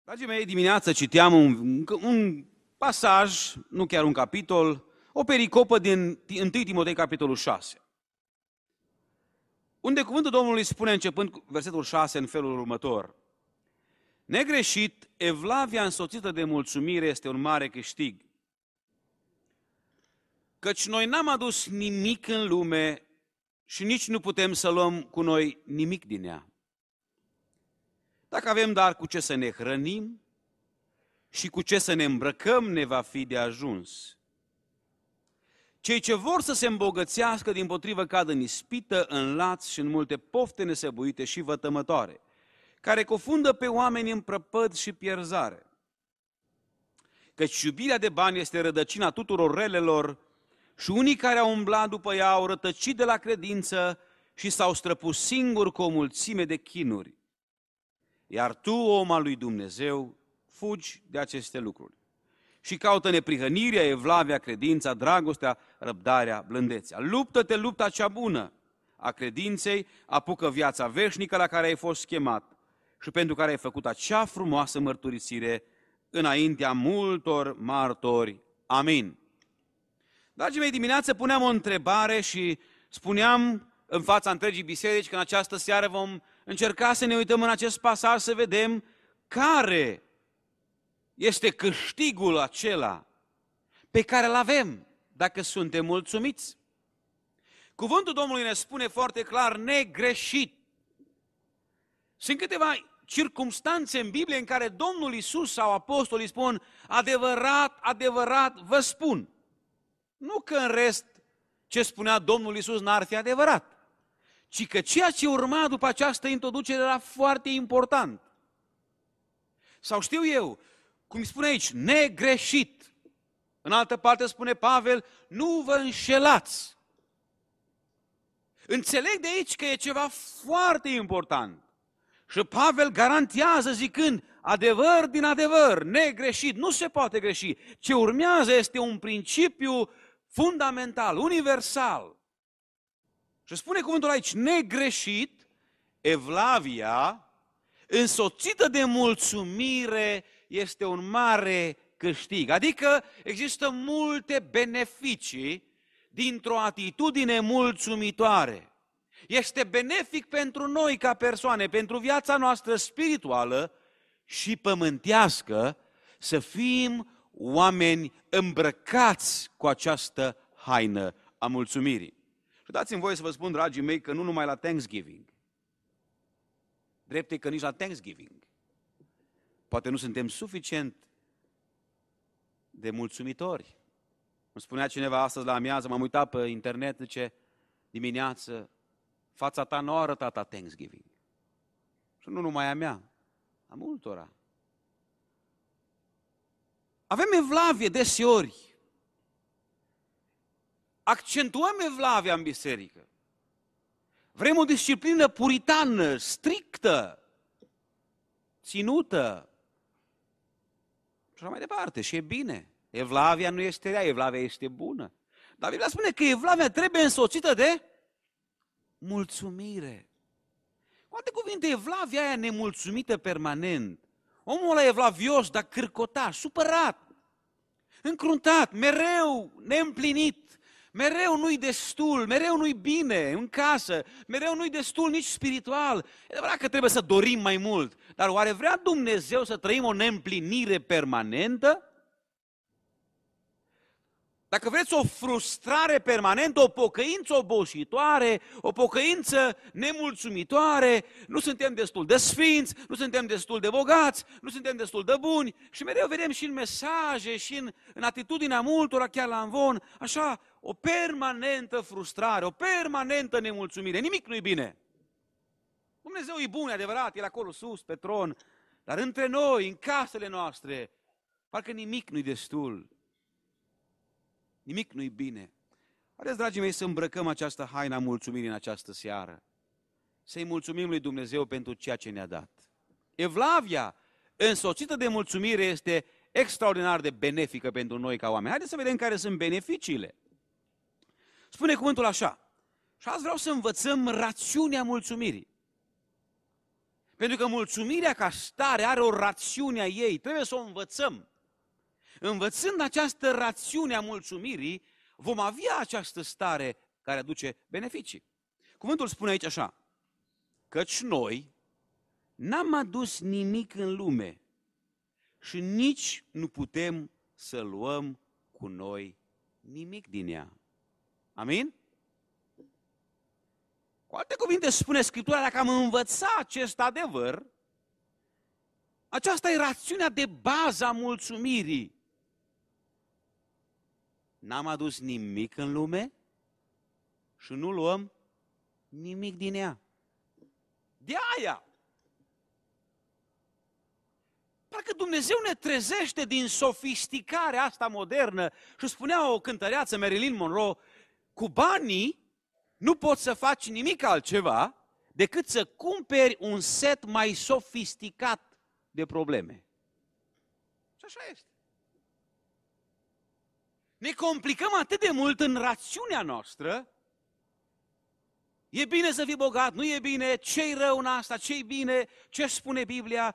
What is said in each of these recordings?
Dragii mei, dimineață citeam un pasaj, nu chiar un capitol, o pericopă din 1 Timotei, capitolul 6. Unde cuvântul Domnului spune, începând cu versetul 6, în felul următor: negreșit, evlavia însoțită de mulțumire este un mare câștig. Căci noi n-am adus nimic în lume și nici nu putem să luăm cu noi nimic din ea. Dacă avem dar cu ce să ne hrănim și cu ce să ne îmbrăcăm, ne va fi de ajuns. Cei ce vor să se îmbogățească, dimpotrivă cad în ispită, în laț și în multe pofte nesăbuite și vătămătoare, care cofundă pe oameni în prăpăd și pierzare. Căci iubirea de bani este rădăcina tuturor relelor și unii care au umblat după ea au rătăcit de la credință și s-au străpus singuri cu o mulțime de chinuri. Iar tu, om al lui Dumnezeu, fugi de aceste lucruri și caută neprihănirea, evlavia, credința, dragostea, răbdarea, blândețea. Luptă-te lupta cea bună a credinței, apucă viața veșnică la care ai fost chemat și pentru care ai făcut acea frumoasă mărturisire înaintea multor martori. Amin. Dragii mei, dimineață puneam o întrebare și spuneam în fața întregii biserici că în această seară vom încerca să ne uităm în acest pasaj să vedem care este câștigul acela pe care îl avem dacă suntem mulțumiți. Cuvântul Domnului ne spune foarte clar, negreșit. Sunt câteva circumstanțe în Biblie în care Domnul Iisus sau apostolii spun, adevărat, adevărat vă spun. Nu că în rest ce spunea Domnul Iisus n-ar fi adevărat, ci că ceea ce urma după această introducere era foarte important. Sau știu eu, cum spune aici, negreșit. În altă parte spune Pavel, nu vă înșelați. Înțeleg de aici că e ceva foarte important. Și Pavel garantează zicând, adevăr din adevăr, negreșit, nu se poate greși. Ce urmează este un principiu fundamental, universal. Și spune cuvântul aici, negreșit, evlavia, însoțită de mulțumire, este un mare câștig. Adică există multe beneficii dintr-o atitudine mulțumitoare. Este benefic pentru noi ca persoane, pentru viața noastră spirituală și pământească, să fim oameni îmbrăcați cu această haină a mulțumirii. Și dați-mi voie să vă spun, dragii mei, că nu numai la Thanksgiving, drept e că nici la Thanksgiving, poate nu suntem suficient de mulțumitori. Îmi spunea cineva astăzi la amiază, m-am uitat pe internet, zice, dimineață, fața ta nu a arătat a Thanksgiving. Și nu numai a mea, a multora. Avem evlavie deseori. Accentuăm evlavia în biserică. Vrem o disciplină puritană, strictă, ținută. Și așa mai departe. Și e bine. Evlavia nu este rea, evlavia este bună. Dar Biblia spune că evlavia trebuie însoțită de mulțumire. Cu alte cuvinte, evlavia aia nemulțumită permanent. Omul ăla evlavios, dar cârcotat, supărat, încruntat, mereu neîmplinit, mereu nu-i destul, mereu nu-i bine în casă, mereu nu-i destul nici spiritual. E adevărat că trebuie să dorim mai mult, dar oare vrea Dumnezeu să trăim o neîmplinire permanentă? Dacă vreți o frustrare permanentă, o pocăință obositoare, o pocăință nemulțumitoare, nu suntem destul de sfinți, nu suntem destul de bogați, nu suntem destul de buni și mereu vedem și în mesaje și în atitudinea multora, chiar la amvon, așa, o permanentă frustrare, o permanentă nemulțumire. Nimic nu-i bine. Dumnezeu e bun, e adevărat, El acolo sus, pe tron, dar între noi, în casele noastre, parcă nimic nu-i destul. Nimic nu-i bine. Haideți, dragii mei, să îmbrăcăm această haină a mulțumirii în această seară. Să-i mulțumim lui Dumnezeu pentru ceea ce ne-a dat. Evlavia, însoțită de mulțumire, este extraordinar de benefică pentru noi ca oameni. Haideți să vedem care sunt beneficiile. Spune cuvântul așa. Și azi vreau să învățăm rațiunea mulțumirii. Pentru că mulțumirea ca stare are o rațiune a ei, trebuie să o învățăm. Învățând această rațiune a mulțumirii, vom avea această stare care aduce beneficii. Cuvântul spune aici așa, căci noi n-am adus nimic în lume și nici nu putem să luăm cu noi nimic din ea. Amin? Cu alte cuvinte spune Scriptura, dacă am învățat acest adevăr, aceasta e rațiunea de bază a mulțumirii. N-am adus nimic în lume și nu luăm nimic din ea. De aia! Parcă Dumnezeu ne trezește din sofisticarea asta modernă și spunea o cântăreață, Marilyn Monroe, cu banii nu poți să faci nimic altceva decât să cumperi un set mai sofisticat de probleme. Și așa este. Ne complicăm atât de mult în rațiunea noastră. E bine să fii bogat, nu e bine, ce-i rău în asta, ce-i bine, ce spune Biblia.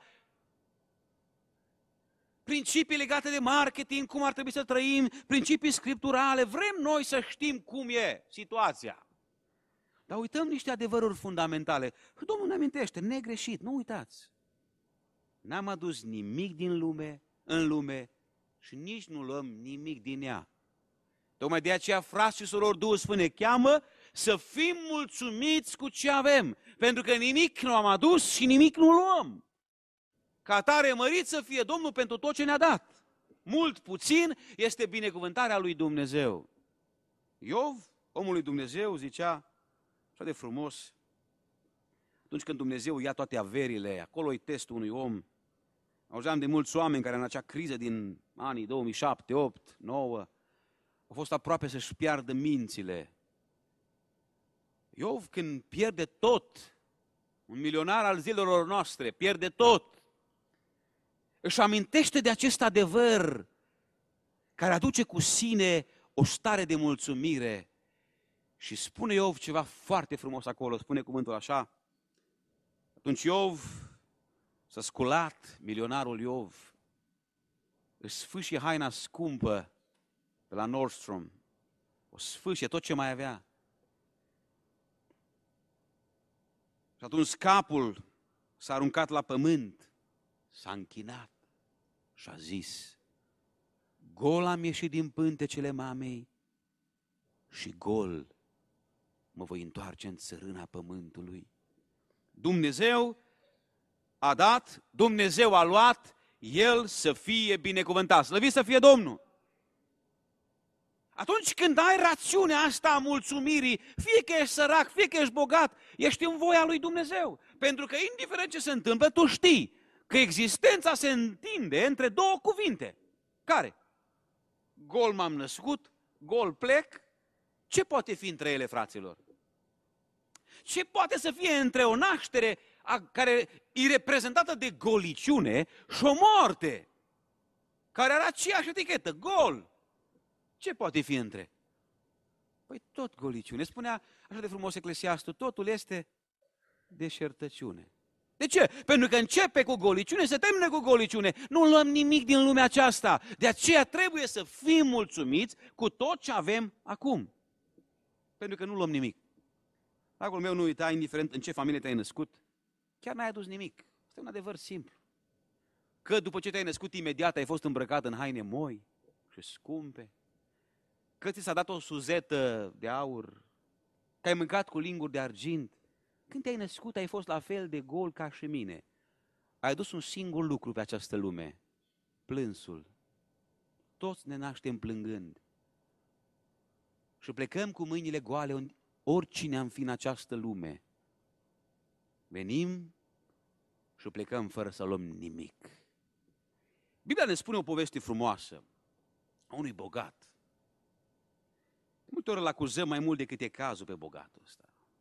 Principii legate de marketing, cum ar trebui să trăim, principii scripturale, vrem noi să știm cum e situația. Dar uităm niște adevăruri fundamentale. Domnul ne amintește, negreșit, nu uitați. N-am adus nimic în lume și nici nu luăm nimic din ea. Tocmai de aceea, frați și surori, Duhul spune, cheamă să fim mulțumiți cu ce avem, pentru că nimic nu am adus și nimic nu luăm. Ca atare, mărit să fie Domnul pentru tot ce ne-a dat. Mult, puțin, este binecuvântarea lui Dumnezeu. Iov, omul lui Dumnezeu, zicea, așa de frumos, atunci când Dumnezeu ia toate averile, acolo-i testul unui om. Auzeam de mulți oameni care în acea criză din anii 2007, 8, 9, au fost aproape să-și piardă mințile. Iov, când pierde tot, un milionar al zilelor noastre, pierde tot, își amintește de acest adevăr care aduce cu sine o stare de mulțumire. Și spune Iov ceva foarte frumos acolo, spune cuvântul așa. Atunci Iov s-a sculat, milionarul Iov, își sfâșie haina scumpă pe la Nordstrom, o sfâșie tot ce mai avea. Și atunci capul s-a aruncat la pământ, s-a închinat și a zis, gol am ieșit din pântecele mamei și gol mă voi întoarce în țărâna pământului. Dumnezeu a dat, Dumnezeu a luat, El să fie binecuvântat. Slăvit să fie Domnul! Atunci când ai rațiunea asta a mulțumirii, fie că ești sărac, fie că ești bogat, ești în voia lui Dumnezeu. Pentru că indiferent ce se întâmplă, tu știi că existența se întinde între două cuvinte. Care? Gol m-am născut, gol plec. Ce poate fi între ele, fraților? Ce poate să fie între o naștere care e reprezentată de goliciune și o moarte care are aceeași etichetă, gol? Ce poate fi între? Păi tot goliciune. Spunea așa de frumos Eclesiastul, totul este deșertăciune. De ce? Pentru că începe cu goliciune, se termină cu goliciune. Nu luăm nimic din lumea aceasta. De aceea trebuie să fim mulțumiți cu tot ce avem acum. Pentru că nu luăm nimic. Dragul meu, nu uita, indiferent în ce familie te-ai născut, chiar n-ai adus nimic. Este un adevăr simplu. Că după ce te-ai născut, imediat ai fost îmbrăcat în haine moi și scumpe. Că ți s-a dat o suzetă de aur, că ai mâncat cu linguri de argint. Când te-ai născut, ai fost la fel de gol ca și mine. Ai adus un singur lucru pe această lume, plânsul. Toți ne naștem plângând. Și plecăm cu mâinile goale oricine am fi în această lume. Venim și plecăm fără să luăm nimic. Biblia ne spune o poveste frumoasă a unui bogat. De multe ori îl acuzăm mai mult decât e cazul pe bogatul ăsta.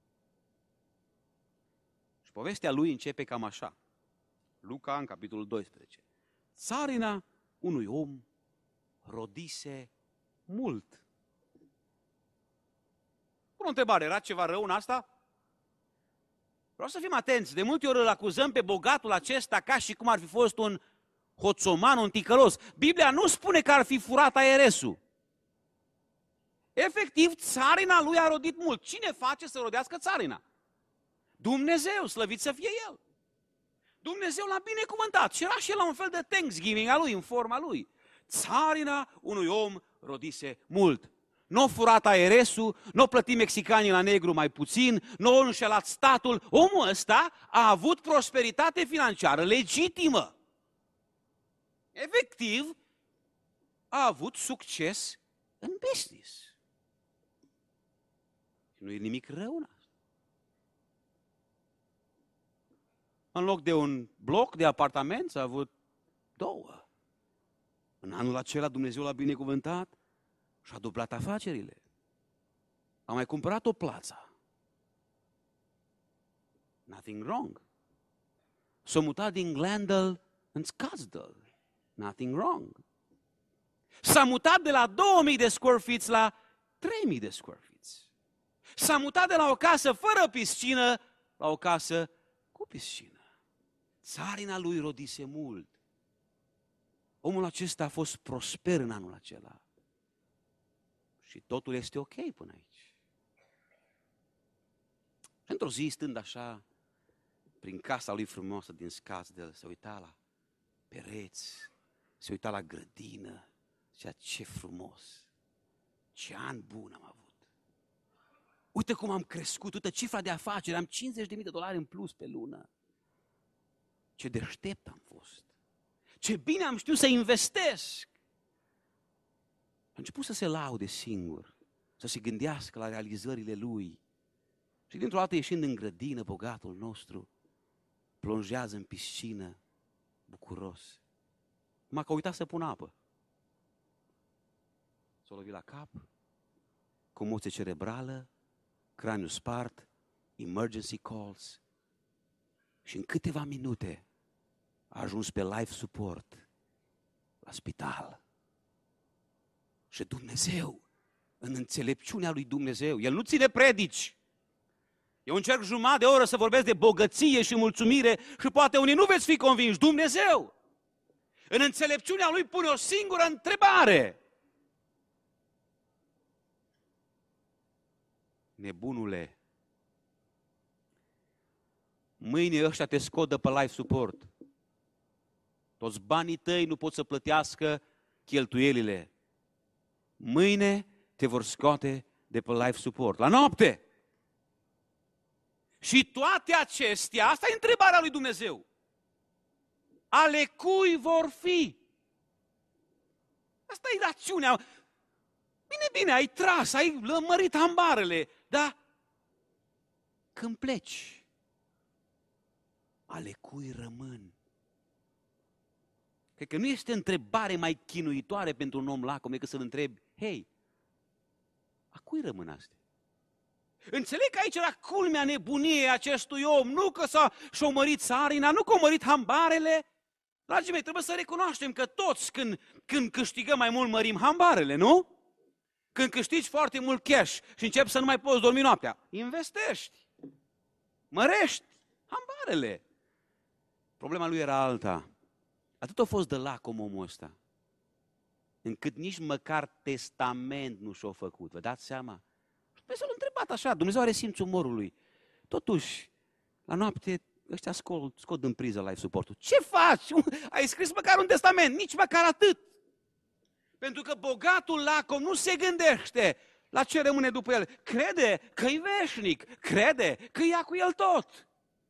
Și povestea lui începe cam așa. Luca, în capitolul 12. Țarina unui om rodise mult. Pun o întrebare, era ceva rău în asta? Vreau să fim atenți, de multe ori îl acuzăm pe bogatul acesta ca și cum ar fi fost un hoțoman, un ticălos. Biblia nu spune că ar fi furat aeresul. Efectiv, țarina lui a rodit mult. Cine face să rodească țarina? Dumnezeu, slăvit să fie El. Dumnezeu l-a binecuvântat și era și el la un fel de Thanksgiving a lui, în forma lui. Țarina unui om rodise mult. Nu a furat aeresul, nu a plătit mexicanii la negru mai puțin, nu a înșelat statul. Omul ăsta a avut prosperitate financiară legitimă. Efectiv, a avut succes în business. Nu e nimic rău în asta. În loc de un bloc de apartament, a avut 2. În anul acela Dumnezeu l-a binecuvântat și a dublat afacerile. A mai cumpărat o plață. Nothing wrong. S-a mutat din Glendale în Scottsdale. Nothing wrong. S-a mutat de la 2000 de square feet la 3000 de square feet. S-a mutat de la o casă fără piscină la o casă cu piscină. Țarina lui rodise mult. Omul acesta a fost prosper în anul acela. Și totul este ok până aici. Și într-o zi, stând așa, prin casa lui frumoasă din Scottsdale, se uita la pereți, se uita la grădină, zicea, ce frumos, ce an bun am avut. Uite cum am crescut, uite cifra de afaceri, am $50.000 în plus pe lună. Ce deștept am fost. Ce bine am știut să investesc. A început să se laude singur, să se gândească la realizările lui. Și dintr-o dată, ieșind în grădină, bogatul nostru plonjează în piscină, bucuros. Numai că a uitat să pună apă. S-a lovit la cap, comoție cerebrală, craniu spart, emergency calls. Și în câteva minute a ajuns pe life support la spital. Și Dumnezeu, în înțelepciunea lui Dumnezeu, El nu ține predici. Eu încerc jumătate de oră să vorbesc de bogăție și mulțumire și poate unii nu veți fi convinși. Dumnezeu, în înțelepciunea Lui pune o singură întrebare. Nebunule, mâine ăștia te scot de pe life support. Toți banii tăi nu pot să plătească cheltuielile. Mâine te vor scoate de pe life support. La noapte! Și toate acestea, asta e întrebarea lui Dumnezeu. Ale cui vor fi? Asta e rațiunea. Bine, ai tras, ai lămărit ambarele, dar când pleci, ale cui rămân? Cred că nu este întrebare mai chinuitoare pentru un om lacom decât să-l întrebi, hei, a cui rămân astea? Înțeleg că aici era culmea nebuniei acestui om, nu că și-a mărit țarina, nu că a mărit hambarele. Dragii mei, trebuie să recunoaștem că toți când câștigăm mai mult mărim hambarele, nu? Când câștigi foarte mult cash și începi să nu mai poți dormi noaptea, investești, mărești hambarele. Problema lui era alta. Atât a fost de lacom omul ăsta, încât nici măcar testament nu și-a făcut. Vă dați seama? Dumnezeu l-a întrebat așa, Dumnezeu are simțul umorului. Totuși, la noapte, ăștia scot din priză life support-ul. Ce faci? Ai scris măcar un testament, nici măcar atât. Pentru că bogatul lacom nu se gândește la ce rămâne după el. Crede că-i veșnic, crede că ia cu el tot.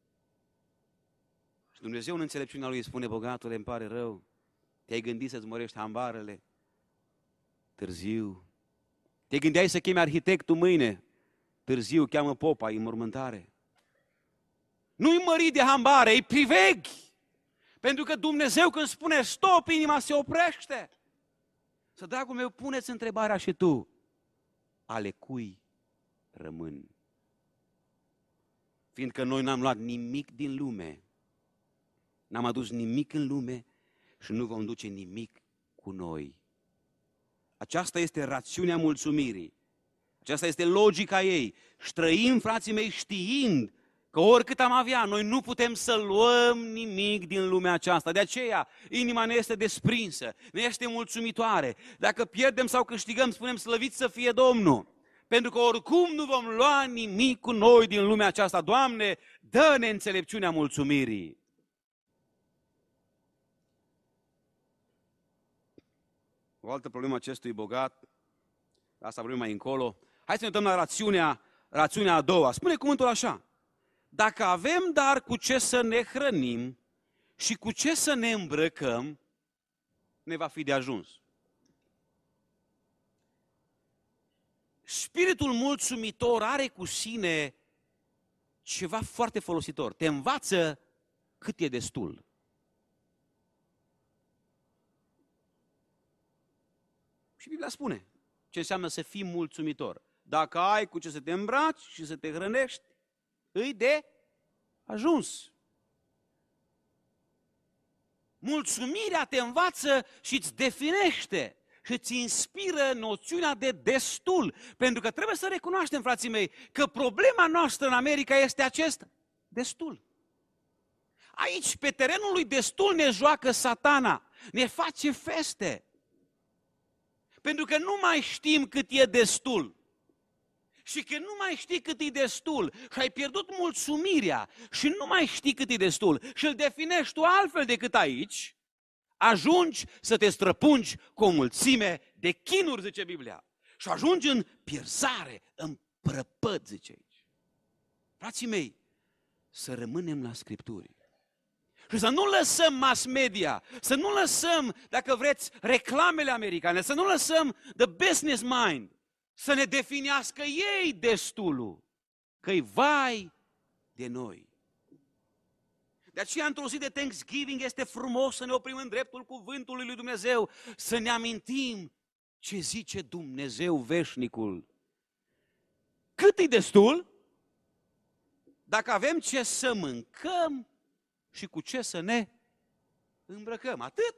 Și Dumnezeu în înțelepciunea lui îi spune, bogatule, îmi pare rău, te-ai gândit să-ți mărești hambarele? Târziu. Te gândeai să chemi arhitectul mâine? Târziu, cheamă popa, e înmormântare. Nu-i mări de hambare, îi priveghi. Pentru că Dumnezeu când spune stop, inima se oprește. Să, dragul meu, puneți întrebarea și tu. Ale cui rămân? Fiindcă noi n-am luat nimic din lume, n-am adus nimic în lume și nu vom duce nimic cu noi. Aceasta este rațiunea mulțumirii. Aceasta este logica ei. Și trăim, frații mei, știind Că oricât am avea, noi nu putem să luăm nimic din lumea aceasta. De aceea, inima ne este desprinsă, ne este mulțumitoare. Dacă pierdem sau câștigăm, spunem slăvit să fie Domnul. Pentru că oricum nu vom lua nimic cu noi din lumea aceasta. Doamne, dă-ne înțelepciunea mulțumirii. O altă problemă acestui bogat, asta vorbim mai încolo. Hai să ne uităm la rațiunea a doua. Spune cuvântul așa: dacă avem dar cu ce să ne hrănim și cu ce să ne îmbrăcăm, ne va fi de ajuns. Spiritul mulțumitor are cu sine ceva foarte folositor. Te învață cât e destul. Și Biblia spune ce înseamnă să fii mulțumitor. Dacă ai cu ce să te îmbraci și să te hrănești, îi de ajuns. Mulțumirea te învață și îți definește și îți inspiră noțiunea de destul. Pentru că trebuie să recunoaștem, frații mei, că problema noastră în America este acest destul. Aici, pe terenul lui destul, ne joacă Satana, ne face feste. Pentru că nu mai știm cât e destul. Și când nu mai știi cât e destul și ai pierdut mulțumirea și nu mai știi cât e destul și îl definești tu altfel decât aici, ajungi să te străpungi cu o mulțime de chinuri, zice Biblia. Și ajungi în pierzare, în prăpăd, zice aici. Frații mei, să rămânem la Scripturi. Și să nu lăsăm mass media, să nu lăsăm, dacă vreți, reclamele americane, să nu lăsăm the business mind, să ne definească ei destulul, că-i vai de noi. De aceea, într-o zi de Thanksgiving, este frumos să ne oprim în dreptul cuvântului lui Dumnezeu, să ne amintim ce zice Dumnezeu veșnicul. Cât e destul? Dacă avem ce să mâncăm și cu ce să ne îmbrăcăm. Atât.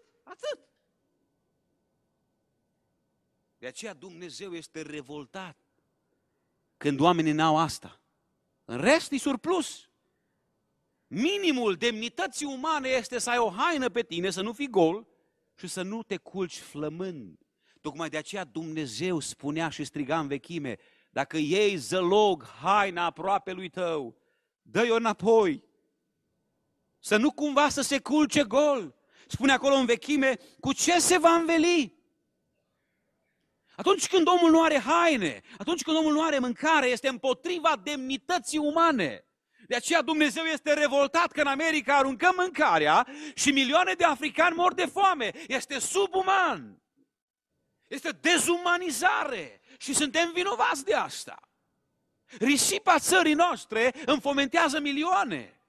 De aceea Dumnezeu este revoltat când oamenii n-au asta. În rest e surplus. Minimul demnității umane este să ai o haină pe tine, să nu fii gol și să nu te culci flămând. Tocmai de aceea Dumnezeu spunea și striga în vechime: dacă iei zălog haina aproapelui tău, dă-i-o înapoi. Să nu cumva să se culce gol. Spune acolo în vechime: cu ce se va înveli? Atunci când omul nu are haine, atunci când omul nu are mâncare, este împotriva demnității umane. De aceea Dumnezeu este revoltat că în America aruncăm mâncarea și milioane de africani mor de foame. Este subuman. Este dezumanizare și suntem vinovați de asta. Risipa țării noastre înfomentează milioane.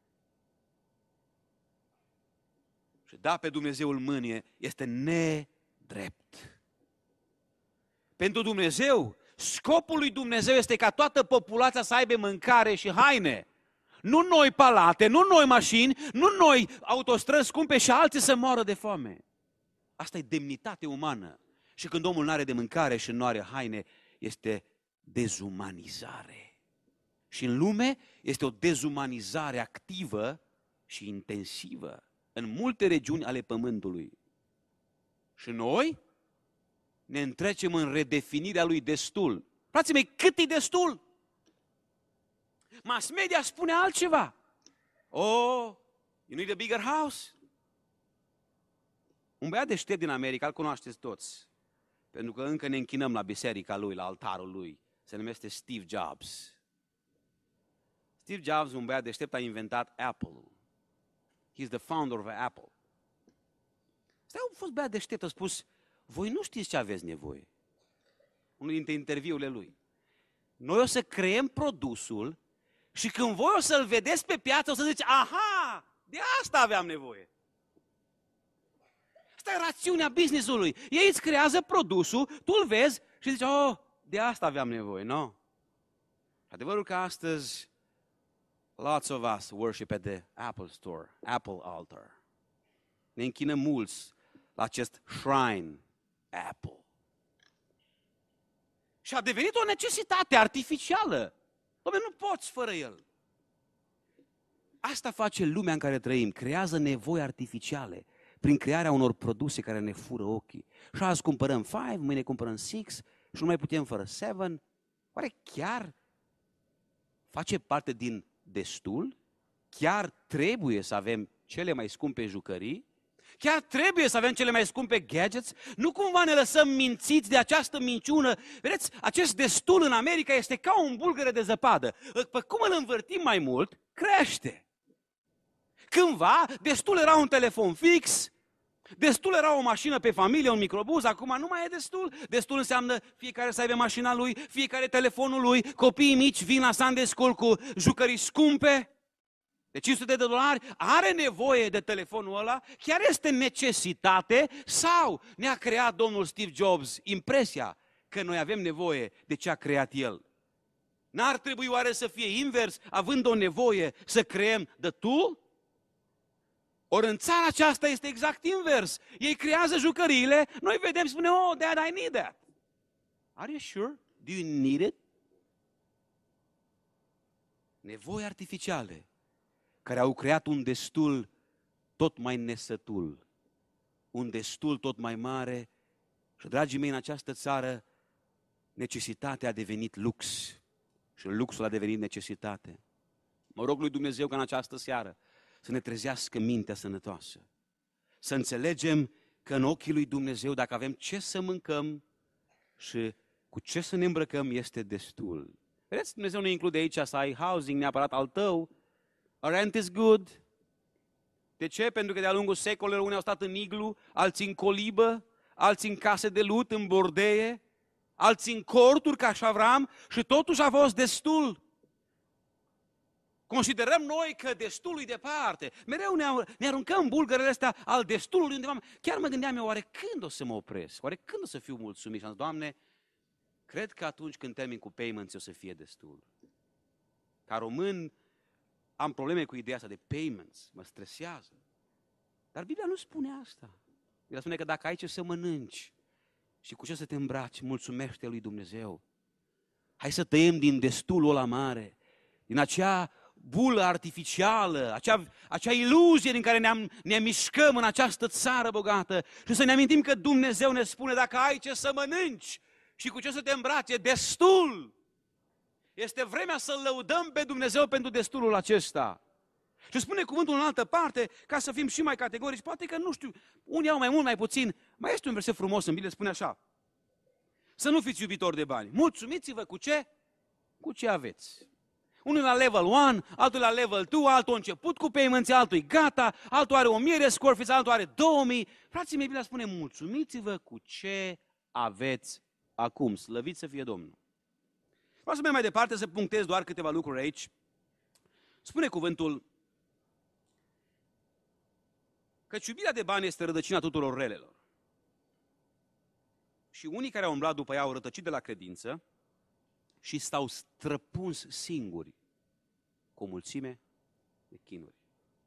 Și da pe Dumnezeu îl mânie este nedrept. Pentru Dumnezeu, scopul lui Dumnezeu este ca toată populația să aibă mâncare și haine. Nu noi palate, nu noi mașini, nu noi autostrăzi scumpe și alții să moară de foame. Asta e demnitate umană. Și când omul nu are de mâncare și nu are haine, este dezumanizare. Și în lume este o dezumanizare activă și intensivă în multe regiuni ale pământului. Și noi ne întrecem în redefinirea lui destul. Frații mei, cât e destul? Mass media spune altceva. Oh, you need a bigger house? Un băiat deștept din America, îl cunoașteți toți, pentru că încă ne închinăm la biserica lui, la altarul lui. Se numește Steve Jobs. Steve Jobs, un băiat deștept, a inventat Apple-ul. He's the founder of Apple. Ăsta a fost băiat deștept, a spus: voi nu știți ce aveți nevoie. Unul dintre interviurile lui. Noi o să creăm produsul și când voi o să-l vedeți pe piață, o să ziceți: aha, de asta aveam nevoie. Asta e rațiunea business-ului. Ei îți creează produsul, tu îl vezi și zici: oh, de asta aveam nevoie, nu? No? Adevărul că astăzi lots of us worship at the Apple Store, Apple altar. Ne închinăm mulți la acest shrine Apple. Și a devenit o necesitate artificială. Dom'le, nu poți fără el. asta face lumea în care trăim, creează nevoi artificiale prin crearea unor produse care ne fură ochii. Și azi cumpărăm 5, mâine cumpărăm 6 și nu mai putem fără 7. Oare chiar face parte din destul? Chiar trebuie să avem cele mai scumpe jucării? Chiar trebuie să avem cele mai scumpe gadgets? Nu cumva ne lăsăm mințiți de această minciună? Vedeți, acest destul în America este ca un bulgăre de zăpadă. Pe cum îl învârtim mai mult, crește. Cândva, destul era un telefon fix, destul era o mașină pe familie, un microbuz, acum nu mai e destul. Destul înseamnă fiecare să aibă mașina lui, fiecare telefonul lui, copiii mici vin la Sunday School cu jucării scumpe. De $500 are nevoie de telefonul ăla? Chiar este necesitate? Sau ne-a creat domnul Steve Jobs impresia că noi avem nevoie de ce a creat el? N-ar trebui oare să fie invers, având o nevoie să creăm the tool? Ori în țara aceasta este exact invers. Ei creează jucăriile, noi vedem și spunem, oh, Dad, I need that. Are you sure? Do you need it? Nevoi artificiale care au creat un destul tot mai nesătul, un destul tot mai mare și, dragii mei, în această țară necesitatea a devenit lux și luxul a devenit necesitate. Mă rog lui Dumnezeu ca în această seară să ne trezească mintea sănătoasă, să înțelegem că în ochii lui Dumnezeu, dacă avem ce să mâncăm și cu ce să ne îmbrăcăm, este destul. Vedeți, Dumnezeu nu include aici să ai housing neapărat al tău. A rent is good. De ce? Pentru că de-a lungul secolelor unii au stat în iglu, alții în colibă, alții în case de lut, în bordeie, alții în corturi ca și Avram și totuși a fost destul. Considerăm noi că destul e departe. Mereu ne aruncăm bulgărele astea al destulului undeva. Chiar mă gândeam eu, oare când o să mă opresc? Oare când o să fiu mulțumit? Și am zis, Doamne, cred că atunci când termin cu payments o să fie destul. Ca român am probleme cu ideea asta de payments, mă stresează. Dar Biblia nu spune asta. Biblia spune că dacă ai ce să mănânci și cu ce să te îmbraci, mulțumește lui Dumnezeu. Hai să tăiem din destulul ăla mare, din acea bulă artificială, acea iluzie din care ne mișcăm în această țară bogată și să ne amintim că Dumnezeu ne spune dacă ai ce să mănânci și cu ce să te îmbraci, destul. Este vremea să lăudăm pe Dumnezeu pentru destulul acesta. Și spune cuvântul în altă parte, ca să fim și mai categorici, poate că, nu știu, unii au mai mult, mai puțin. Mai este un verset frumos în Biblie, spune așa: să nu fiți iubitori de bani. Mulțumiți-vă cu ce? Cu ce aveți. Unul la level 1, altul la level 2, altul a început cu payments, altul e gata, altul are 1000 de square feet, altul are 2000. Frații mei, Biblia spune, mulțumiți-vă cu ce aveți acum. Slăvit să fie Domnul. Vreau să merg mai departe, să punctez doar câteva lucruri aici. Spune cuvântul că iubirea de bani este rădăcina tuturor relelor. Și unii care au umblat după ea au rătăcit de la credință și s-au străpuns singuri cu o mulțime de chinuri.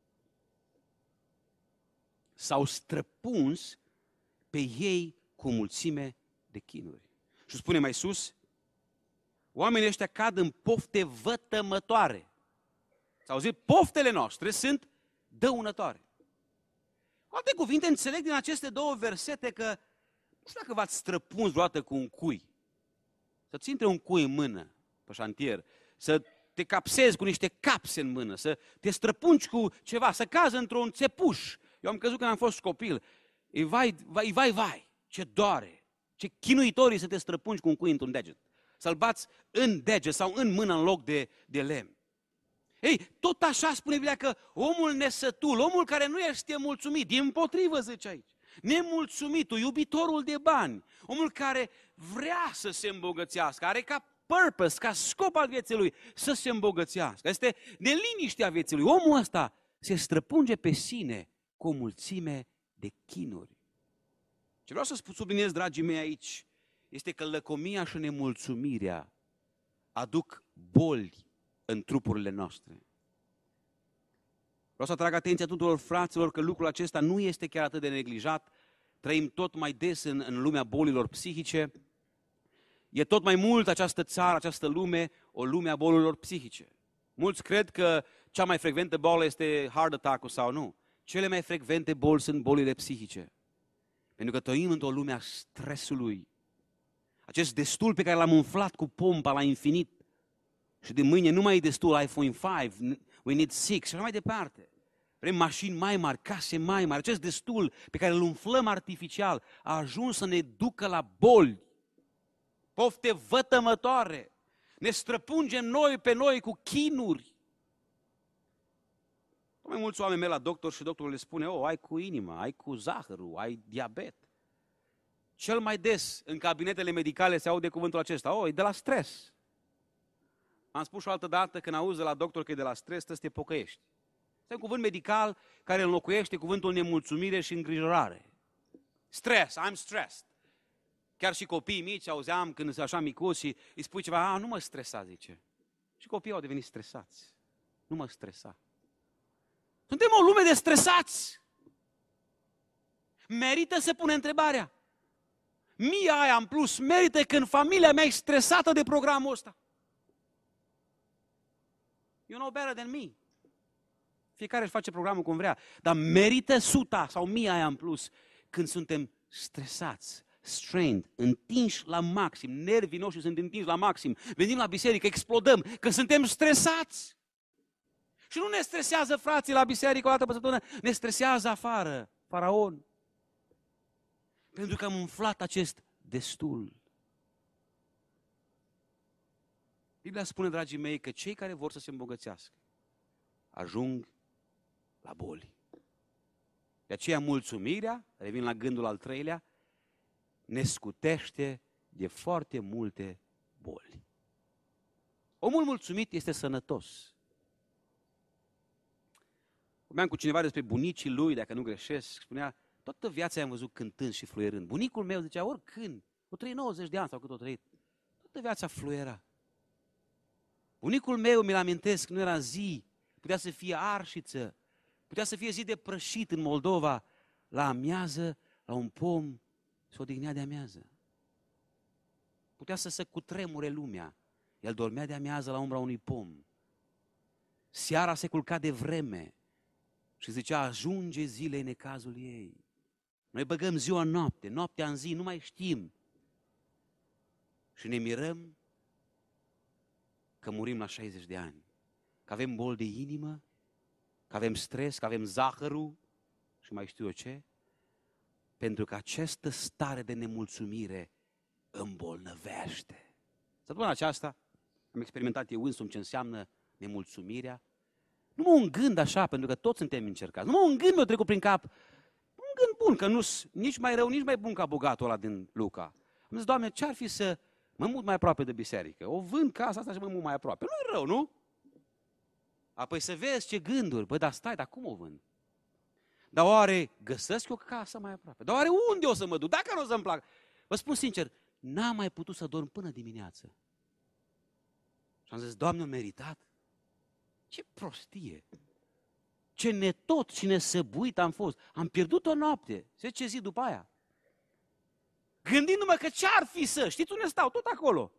S-au străpuns pe ei cu o mulțime de chinuri. Și spune mai sus, oamenii ăștia cad în pofte vătămătoare. S-au auzit, poftele noastre sunt dăunătoare. Cu alte cuvinte, înțeleg din aceste două versete că, nu știu dacă v-ați străpuns vreodată cu un cui, să-ți intre un cui în mână pe șantier, să te capsezi cu niște capse în mână, să te străpungi cu ceva, să cazi într-un țepuș. Eu am căzut când am fost copil. Vai, ce doare, ce chinuitor să te străpungi cu un cui într-un deget. Să-l bați în deget sau în mână în loc de lemn. Ei, tot așa spune Biblia că omul nesătul, omul care nu este mulțumit, dimpotrivă zice aici, nemulțumitul, iubitorul de bani, omul care vrea să se îmbogățească, are ca purpose, ca scop al vieții lui să se îmbogățească, este neliniștea vieții lui. Omul ăsta se străpunge pe sine cu o mulțime de chinuri. Ce vreau să subliniez, dragii mei, aici, este că lăcomia și nemulțumirea aduc boli în trupurile noastre. Vreau să atrag atenția tuturor fraților că lucrul acesta nu este chiar atât de neglijat. Trăim tot mai des în lumea bolilor psihice. E tot mai mult această țară, această lume, o lume a bolilor psihice. Mulți cred că cea mai frecventă boală este heart attack-ul sau nu. Cele mai frecvente boli sunt bolile psihice. Pentru că trăim într-o lume a stresului. Acest destul pe care l-am umflat cu pompa la infinit. Și de mâine nu mai e destul iPhone 5, we need 6 și așa mai departe. Vrem mașini mai mari, case mai mari. Acest destul pe care îl umflăm artificial a ajuns să ne ducă la boli, pofte vătămătoare. Ne străpungem noi pe noi cu chinuri. Mai mulți oameni merg la doctor și doctorul le spune, ai cu inima, ai cu zahărul, ai diabet. Cel mai des în cabinetele medicale se aude cuvântul acesta, e de la stres. Am spus și o altă dată, când auzi de la doctor că e de la stres, trebuie să te pocăiești. Este un cuvânt medical care înlocuiește cuvântul nemulțumire și îngrijorare. Stress, I'm stressed. Chiar și copiii mici auzeam când sunt așa micuți și îi spui ceva, nu mă stresa, zice. Și copiii au devenit stresați. Nu mă stresa. Suntem o lume de stresați. Merită să pune întrebarea. Mie aia în plus merită când familia mea e stresată de programul ăsta. You know better than me. Fiecare își face programul cum vrea. Dar merită 100 sau 1000 aia în plus când suntem stresați, strained, întinși la maxim. Nervii noștri sunt întinși la maxim. Venim la biserică, explodăm, că suntem stresați. Și nu ne stresează frații la biserică o dată pe săptămână, ne stresează afară, faraon. Pentru că am umflat acest destul. Biblia spune, dragii mei, că cei care vor să se îmbogățească ajung la boli. De aceea mulțumirea, revin la gândul al treilea, ne scutește de foarte multe boli. Omul mulțumit este sănătos. Vorbeam cu cineva despre bunicii lui, dacă nu greșesc, spunea, toată viața i-am văzut cântând și fluierând. Bunicul meu zicea, oricând, o trăi 90 de ani sau cât o trăit, toată viața fluiera. Bunicul meu, mi-l amintesc, nu era zi, putea să fie arșiță, putea să fie zi de prășit în Moldova, la amiază, la un pom, se odihnea de amiază. Putea să se cutremure lumea. El dormea de amiază la umbra unui pom. Seara se culca de vreme și zicea, ajunge zilei necazul ei. Noi băgăm ziua în noapte, noaptea în zi, nu mai știm. Și ne mirăm că murim la 60 de ani. Că avem boli de inimă, că avem stres, că avem zahărul și mai știu eu ce. Pentru că această stare de nemulțumire îmbolnăvește. Săptămâna aceasta am experimentat eu însumi ce înseamnă nemulțumirea. Numai un gând așa, pentru că toți suntem încercați. Numai un gând mi-a trecut prin cap. Un gând bun, că nu-s nici mai rău, nici mai bun ca bogatul ăla din Luca. Am zis, Doamne, ce-ar fi să mă mut mai aproape de biserică? O vând casa asta și mă mut mai aproape. Nu-i rău, nu? Apoi să vezi ce gânduri. Băi, dar stai, dar cum o vând? Dar oare găsesc o casă mai aproape? Dar oare unde o să mă duc? Dacă nu o să-mi placă? Vă spun sincer, n-am mai putut să dorm până dimineață. Și am zis, Doamne, am meritat? Ce prostie! Ce netot și nesăbuit am fost! Am pierdut o noapte, 10 zi după aia. Gândindu-mă că ce-ar fi să, știți unde stau? Tot acolo.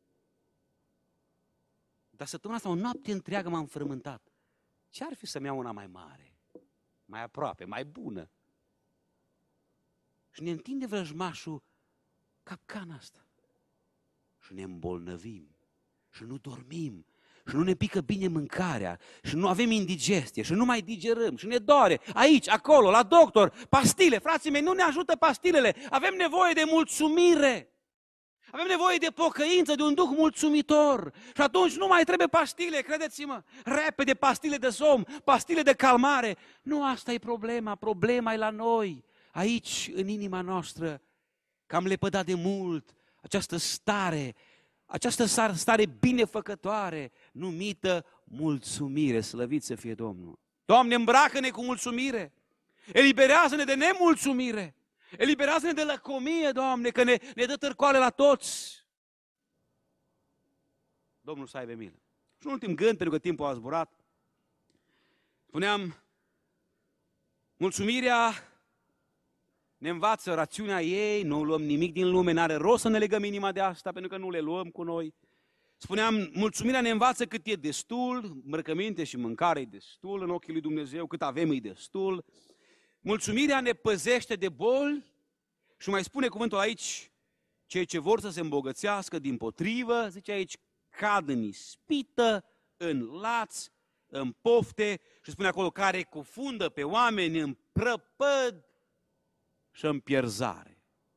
Dar săptămâna asta, o noapte întreagă m-am frământat. Ce-ar fi să-mi iau una mai mare, mai aproape, mai bună? Și ne întinde vrăjmașul capcana asta. Și ne îmbolnăvim. Și nu dormim. Și nu ne pică bine mâncarea. Și nu avem indigestie. Și nu mai digerăm. Și ne doare. Aici, acolo, la doctor. Pastile. Frații mei, nu ne ajută pastilele. Avem nevoie de mulțumire. Avem nevoie de pocăință, de un duh mulțumitor. Și atunci nu mai trebuie pastile, credeți-mă. Repede pastile de somn, pastile de calmare. Nu asta e problema. Problema e la noi. Aici, în inima noastră, că am lepădat de mult această stare binefăcătoare, numită mulțumire. Slăvit să fie Domnul. Doamne, îmbracă-ne cu mulțumire. Eliberează-ne de nemulțumire. Eliberează-ne de lăcomie, Doamne, că ne dă târcoale la toți. Domnul să aibă milă. Și un ultim gând, pentru că timpul a zburat. Spuneam, mulțumirea ne învață rațiunea ei, nu luăm nimic din lume, n-are rost să ne legăm inima de asta, pentru că nu le luăm cu noi. Spuneam, mulțumirea ne învață cât e destul, îmbrăcăminte și mâncare e destul în ochii lui Dumnezeu, cât avem e destul. Mulțumirea ne păzește de boli și mai spune cuvântul aici, cei ce vor să se îmbogățească dimpotrivă, zice aici, cad în ispită, în laț, în pofte și spune acolo, care cufundă pe oameni în prăpăd și în pierzare.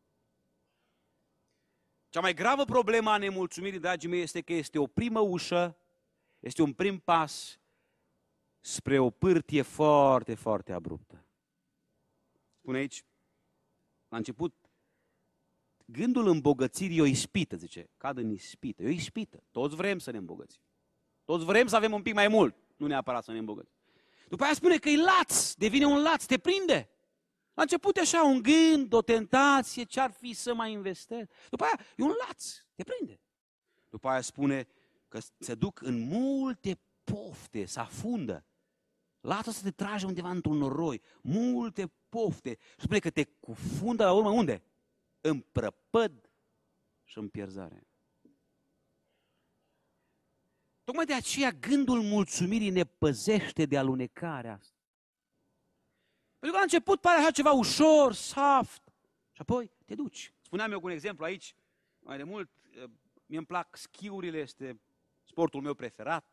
Cea mai gravă problemă a nemulțumirii, dragii mei, este că este o primă ușă, este un prim pas spre o pârtie foarte, foarte abruptă. Spune aici, la început, gândul îmbogățirii e o ispită, zice, cad în ispită, e o ispită. Toți vrem să ne îmbogățim. Toți vrem să avem un pic mai mult, nu neapărat să ne îmbogățim. După aia spune că e laț, devine un laț, te prinde. La început e așa un gând, o tentație, ce-ar fi să mai investesc. După aia e un laț, te prinde. După aia spune că se duc în multe pofte, se afundă. Lațul să te trage undeva într-un noroi, multe pofte. Și spune că te cufundă la urmă unde? În prăpăd și în pierzare. Tocmai de aceea gândul mulțumirii ne păzește de alunecarea asta. Pentru că la început pare așa ceva ușor, soft, și apoi te duci. Spuneam eu cu un exemplu aici, mai de mult, mie îmi plac schiurile, este sportul meu preferat.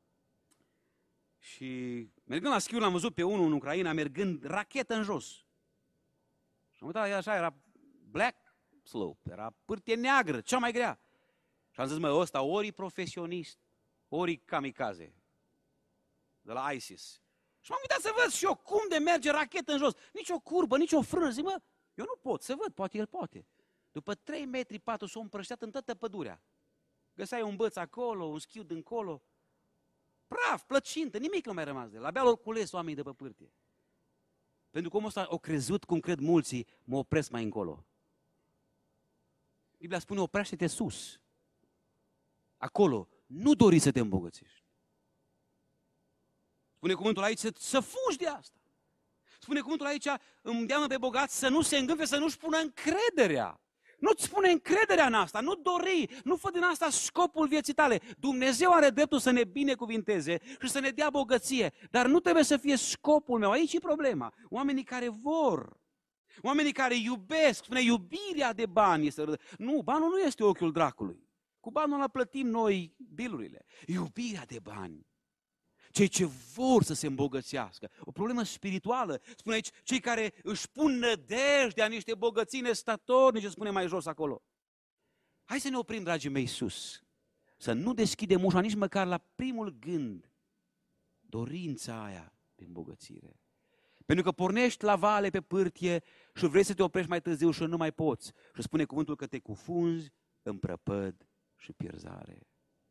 Și mergând la schiuri, l-am văzut pe unul în Ucraina, mergând rachetă în jos. Și am uitat, așa, era black slope, era pârtie neagră, cea mai grea. Și am zis, mă, ăsta ori e profesionist, ori e kamikaze, de la ISIS. Și m-am uitat să văd și eu cum de merge rachetă în jos. Nici o curbă, nici o frână. Zic, mă, eu nu pot să văd, poate el poate. După 3 metri 4 s-o împrășteat în toată pădurea. Găseai un băț acolo, un schiu dincolo. Praf, plăcintă, nimic nu mai rămas de el. Abia l-au cules oamenii de pe pârtie. Pentru că omul ăsta o crezut, cum cred mulți, mă opresc mai încolo. Biblia spune, oprește-te sus. Acolo, nu dori să te îmbogățești. Spune cuvântul aici să fugi de asta. Spune cuvântul aici, îndeamnă pe bogați să nu se îngânfe, să nu-și pună încrederea. Nu-ți spune încrederea în asta, nu dori, nu fă din asta scopul vieții tale. Dumnezeu are dreptul să ne binecuvinteze și să ne dea bogăție, dar nu trebuie să fie scopul meu. Aici e problema. Oamenii care vor, oamenii care iubesc, spune iubirea de bani. Nu, banul nu este ochiul dracului. Cu banul ăla plătim noi bilurile. Iubirea de bani. Cei ce vor să se îmbogățească. O problemă spirituală. Spune aici, cei care își pun nădejdea în niște bogății nestatornice, spune mai jos acolo. Hai să ne oprim, dragii mei, sus. Să nu deschidem ușa nici măcar la primul gând. Dorința aia de îmbogățire. Pentru că pornești la vale pe pârtie și vrei să te oprești mai târziu și nu mai poți. Și spune cuvântul că te cufunzi în prăpăd și pierzare.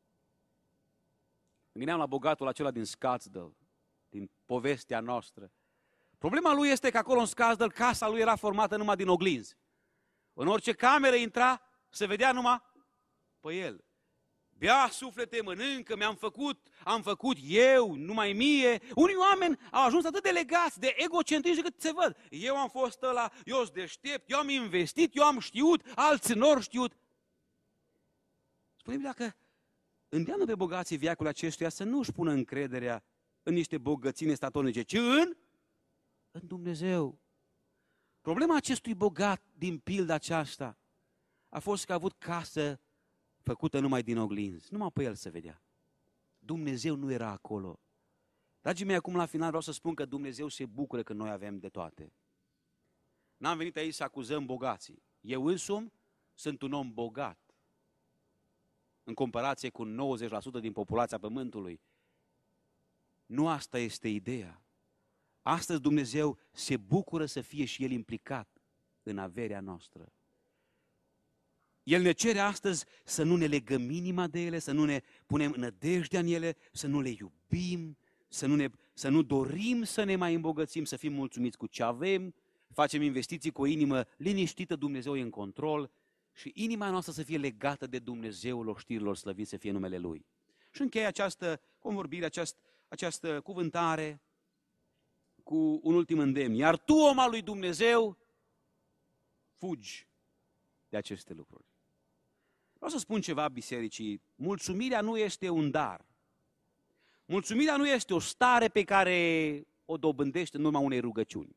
Mă gândeam la bogatul acela din Scottsdale, din povestea noastră. Problema lui este că acolo în Scottsdale casa lui era formată numai din oglinzi. În orice cameră intra, se vedea numai pe el. Bea suflete, mănâncă, am făcut eu, numai mie. Unii oameni au ajuns atât de legați, de egocentrici, cât se văd. Eu am fost ăla, eu sunt deștept, eu am investit, eu am știut, alții n-au știut. Spune Biblia că îndeamnă pe bogații veacului acestuia să nu își pună încrederea în niște bogății nestatornice, ci în Dumnezeu. Problema acestui bogat din pilda aceasta a fost că a avut casă făcută numai din oglinzi. Numai pe el se vedea. Dumnezeu nu era acolo. Dragii mei, acum la final vreau să spun că Dumnezeu se bucură că noi avem de toate. N-am venit aici să acuzăm bogații. Eu însumi sunt un om bogat. În comparație cu 90% din populația Pământului. Nu asta este ideea. Astăzi Dumnezeu se bucură să fie și El implicat în averea noastră. El ne cere astăzi să nu ne legăm inima de ele, să nu ne punem nădejdea în ele, să nu le iubim, să nu dorim să ne mai îmbogățim, să fim mulțumiți cu ce avem, facem investiții cu o inimă liniștită, Dumnezeu e în control și inima noastră să fie legată de Dumnezeul oștirilor, slăvit să fie numele Lui. Și încheie această convorbire, această cuvântare cu un ultim îndemn. Iar tu, om al lui Dumnezeu, fugi de aceste lucruri. Vreau să spun ceva bisericii. Mulțumirea nu este un dar. Mulțumirea nu este o stare pe care o dobândește în urma unei rugăciuni.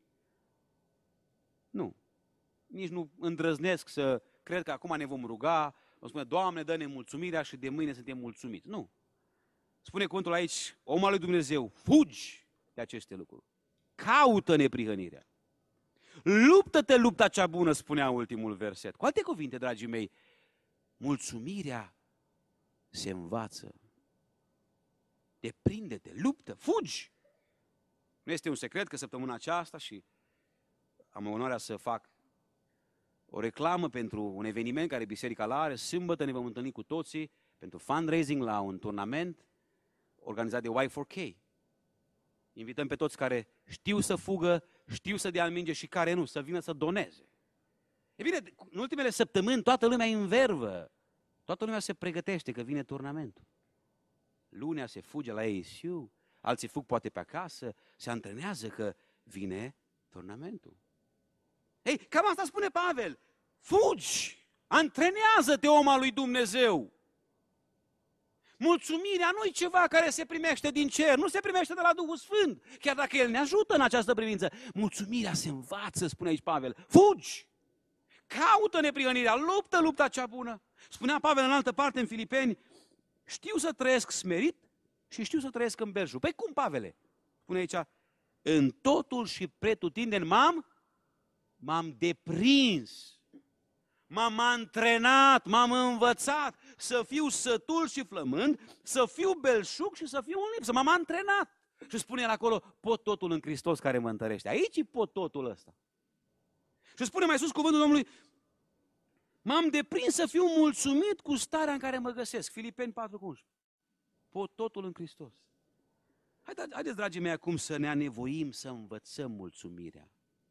Nu. Nici nu îndrăznesc să cred că acum ne vom ruga, vom spune, Doamne, dă-ne mulțumirea și de mâine suntem mulțumiți. Nu. Spune cuvântul aici, omul al lui Dumnezeu, fugi de aceste lucruri. Caută neprihănirea. Luptă-te lupta cea bună, spunea ultimul verset. Cu alte cuvinte, dragii mei, mulțumirea se învață. Deprinde-te, luptă, fugi. Nu este un secret că săptămâna aceasta, și am onoarea să fac o reclamă pentru un eveniment care biserica are, sâmbătă ne vom întâlni cu toții pentru fundraising la un turnament organizat de Y4K. Invităm pe toți care știu să fugă, știu să dea în minge și care nu, să vină să doneze. E bine, în ultimele săptămâni toată lumea e în vervă. Toată lumea se pregătește că vine turnamentul. Lunea se fuge la ASU, alții fug poate pe acasă, se antrenează că vine turnamentul. Ei, cam asta spune Pavel. Fugi! Antrenează-te, om al lui Dumnezeu! Mulțumirea nu e ceva care se primește din cer, nu se primește de la Duhul Sfânt, chiar dacă El ne ajută în această privință. Mulțumirea se învață, spune aici Pavel. Fugi! Caută neprihănirea, luptă lupta cea bună. Spunea Pavel în altă parte în Filipeni, știu să trăiesc smerit și știu să trăiesc în belșug. Păi cum, Pavele? Spune aici, în totul și pretutindeni m-am deprins, m-am antrenat, m-am învățat să fiu sătul și flămând, să fiu belșug și să fiu în lipsă. M-am antrenat. Și spune el acolo, pot totul în Hristos care mă întărește. Aici e pot totul ăsta. Și spune mai sus cuvântul Domnului, m-am deprins să fiu mulțumit cu starea în care mă găsesc. Filipeni 4:11. Pot totul în Hristos. Haideți, dragii mei, acum să ne anevoim să învățăm mulțumirea.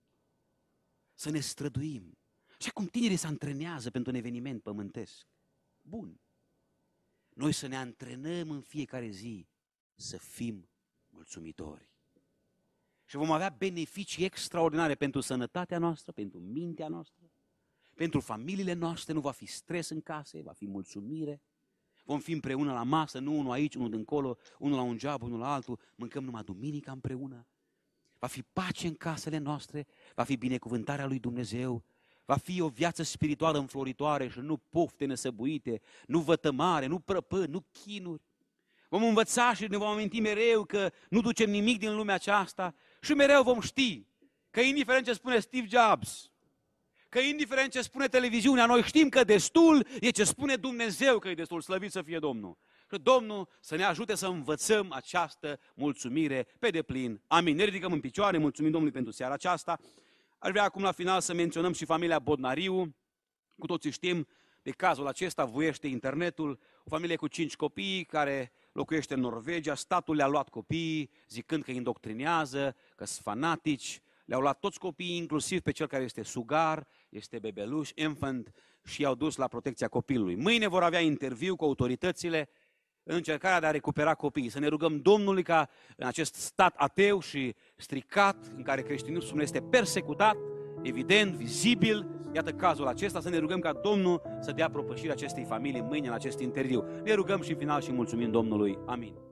Să ne străduim. Și cum tinerii se antrenează pentru un eveniment pământesc. Bun. Noi să ne antrenăm în fiecare zi să fim mulțumitori. Și vom avea beneficii extraordinare pentru sănătatea noastră, pentru mintea noastră, pentru familiile noastre. Nu va fi stres în case, va fi mulțumire. Vom fi împreună la masă, nu unul aici, unul dincolo, unul la un job, unul la altul. Mâncăm numai duminica împreună. Va fi pace în casele noastre, va fi binecuvântarea lui Dumnezeu, va fi o viață spirituală înfloritoare și nu pofte nesăbuite, nu vătămare, nu prăpări, nu chinuri. Vom învăța și ne vom aminti mereu că nu ducem nimic din lumea aceasta și mereu vom ști că indiferent ce spune Steve Jobs, că indiferent ce spune televiziunea, noi știm că destul e ce spune Dumnezeu că e destul, slăvit să fie Domnul. Și Domnul să ne ajute să învățăm această mulțumire pe deplin. Amin. Ne ridicăm în picioare, mulțumim Domnului pentru seara aceasta. Aș vrea acum la final să menționăm și familia Bodnariu. Cu toții știm de cazul acesta, voiește internetul, o familie cu 5 copii care locuiește în Norvegia, statul le-a luat copiii, zicând că îi indoctrinează, că sunt fanatici, le-au luat toți copiii, inclusiv pe cel care este sugar, este bebeluș, infant, și i-au dus la protecția copilului. Mâine vor avea interviu cu autoritățile în încercarea de a recupera copiii. Să ne rugăm Domnului ca în acest stat ateu și stricat, în care creștinismul este persecutat, evident, vizibil, iată cazul acesta, să ne rugăm ca Domnul să dea propășirea acestei familii mâine în acest interviu. Ne rugăm și în final și mulțumim Domnului. Amin.